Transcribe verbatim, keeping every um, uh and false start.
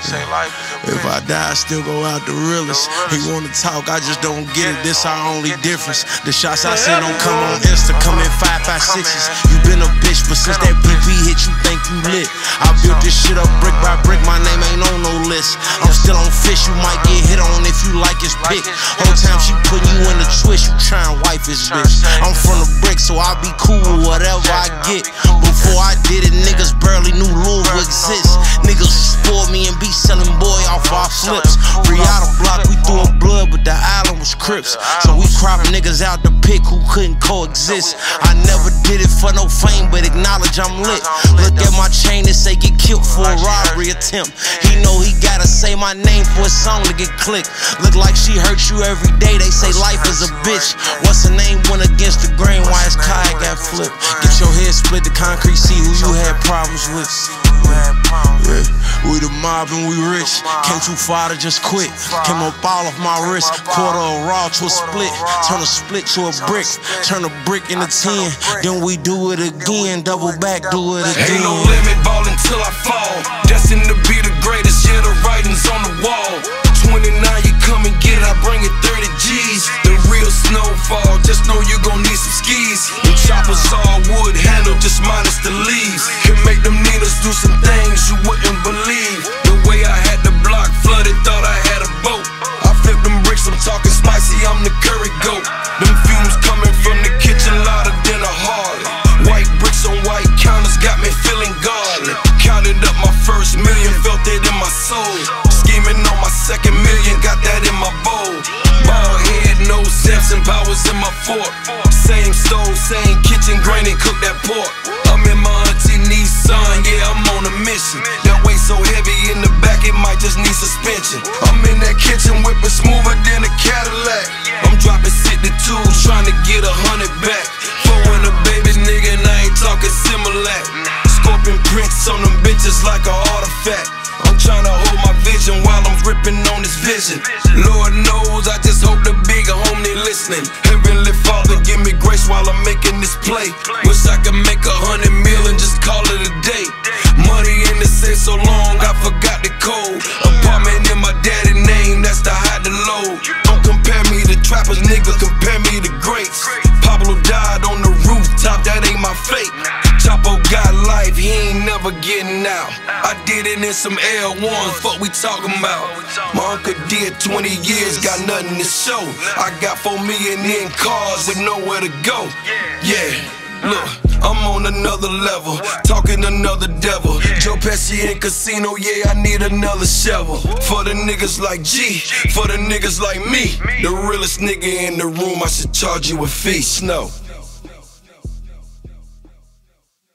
If I die, I still go out the realest. He wanna talk, I just don't get it. This our only difference. The shots I send don't come on Insta, come in five, five, sixes. You been a bitch, but since that P P hit, you think you lit. I built this shit up brick by brick, my name ain't on no list. I'm still on fish, you might get hit on if you like his pick. Whole time she putting you in the twist, you tryin' wife his bitch. I'm from the brick, so I be cool with whatever I get. Before I did it, niggas barely knew Louisville exist. Niggas spoiled me and be selling boy off our flips. Free out of block, we threw a blood, but the island was Crips. So we crop niggas out the pick who couldn't coexist. I never did it for no fame, but acknowledge I'm lit. Look at my chain and say get killed for a robbery attempt. He know he gotta say my name for a song to get clicked. Look like she hurts you every day, they say life is a bitch. What's her name went against the grain, why his kayak got flipped? Get your head split, the concrete, see who you had problems with. Yeah, we the mob and we rich. Came too far to just quit. Came up all off my wrist. Quarter of raw to a split. Turn a split to a brick. Turn a brick into ten. Then we do it again. Double back, do it again. Ain't no limit, ball until I fall. Destined to be the greatest, yeah, the writing's on the wall. Twenty-nine, you come and get it, I bring it thirty G's. The real snowfall, just know you gon' need some skis. Them choppers all wood handle, just minus the leaves. Can make them needles do some things you wouldn't believe. The way I had the block flooded, thought I had a boat. I flip them bricks, I'm talking spicy, I'm the curry goat. Them fumes coming from the kitchen louder than a Harley. White bricks on white counters got me feeling godly. Counted up my first million, felt it in my soul. Scheming on my second million, got that in my bowl. Bald head, no Samson powers in my fork. Same stove, same kitchen, granny cook that pork. I'm in my auntie Nissan, yeah, I'm on a mission. That weight so heavy in the back, it might just need suspension. I'm in that kitchen whipping smoother than a Cadillac. I'm dropping sixty-two, trying to get a hundred back. Four a baby nigga, and I ain't talking Similac. Scorpion prints on them bitches like an artifact. I'm trying to hold my vision while I'm gripping on this vision. Lord knows, I just hope the big homie listening. Heavenly Father, give me grace while I'm making this play. Wish I could make a hundred mil and just call it a day. Money in the safe so long, I forgot the code. Apartment in my daddy name, that's the high to low. Don't compare me to trappers, nigga, compare me to greats. Pablo died on the rooftop, that ain't my fate. Chapo got life, he ain't never getting out. I did it in some L ones, fuck we talking about. My uncle did twenty years, got nothing to show. I got four million in cars with nowhere to go. Yeah, look, I'm on another level, talking another devil. Joe Pesci in casino, yeah, I need another shovel. For the niggas like G, for the niggas like me. The realest nigga in the room, I should charge you a fee, Snow.